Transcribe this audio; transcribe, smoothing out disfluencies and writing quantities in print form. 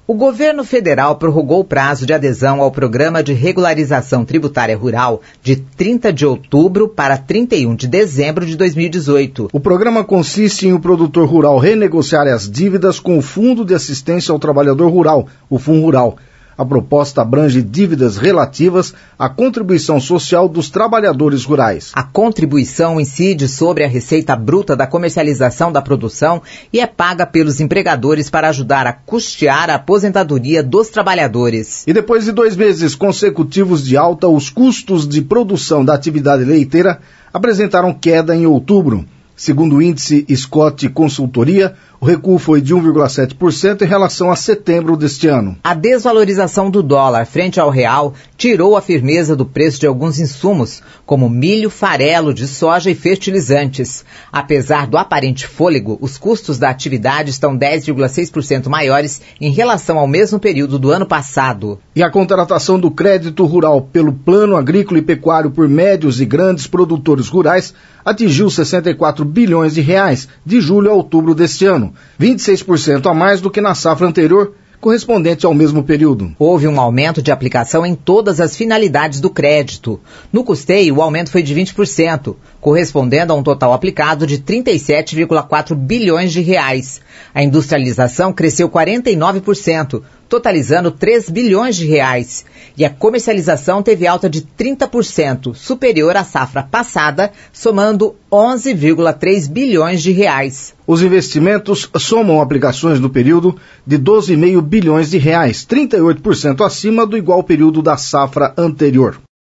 O governo federal prorrogou o prazo de adesão ao Programa de Regularização Tributária Rural de 30 de outubro para 31 de dezembro de 2018. O programa consiste em o produtor rural renegociar as dívidas com o Fundo de Assistência ao Trabalhador Rural, o FUNRural. A proposta abrange dívidas relativas à contribuição social dos trabalhadores rurais. A contribuição incide sobre a receita bruta da comercialização da produção e é paga pelos empregadores para ajudar a custear a aposentadoria dos trabalhadores. E depois de 2 meses consecutivos de alta, os custos de produção da atividade leiteira apresentaram queda em outubro. Segundo o índice Scott Consultoria, o recuo foi de 1,7% em relação a setembro deste ano. A desvalorização do dólar frente ao real tirou a firmeza do preço de alguns insumos, como milho, farelo de soja e fertilizantes. Apesar do aparente fôlego, os custos da atividade estão 10,6% maiores em relação ao mesmo período do ano passado. E a contratação do crédito rural pelo Plano Agrícola e Pecuário por médios e grandes produtores rurais atingiu 64 bilhões de reais de julho a outubro deste ano, 26% a mais do que na safra anterior, correspondente ao mesmo período. Houve um aumento de aplicação em todas as finalidades do crédito. No custeio, o aumento foi de 20%, correspondendo a um total aplicado de 37,4 bilhões de reais. A industrialização cresceu 49%, totalizando 3 bilhões de reais. E a comercialização teve alta de 30%, superior à safra passada, somando 11,3 bilhões de reais. Os investimentos somam aplicações no período de 12,5 bilhões de reais, 38% acima do igual período da safra anterior.